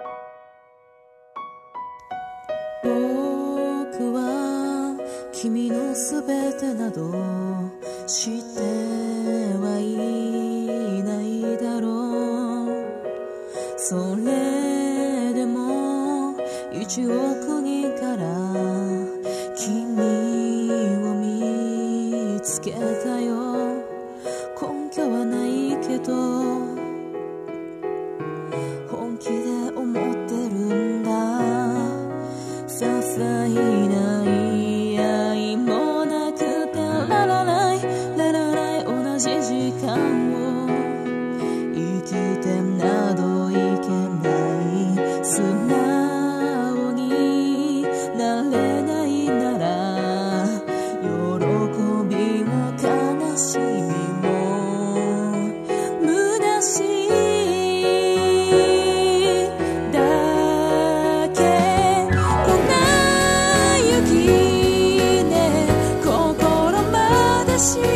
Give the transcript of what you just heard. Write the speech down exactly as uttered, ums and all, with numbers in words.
僕は君のすべてなど知ってはいないだろう。それでも一億人から君を見つけたよ。根拠はないけど本気で思ってるんだ。些細な言い合いもなくてララライララライ同じ時間を生きてなどいけない。素直になれないなら喜びも悲しみも虚しいだけ。粉雪ね心まで知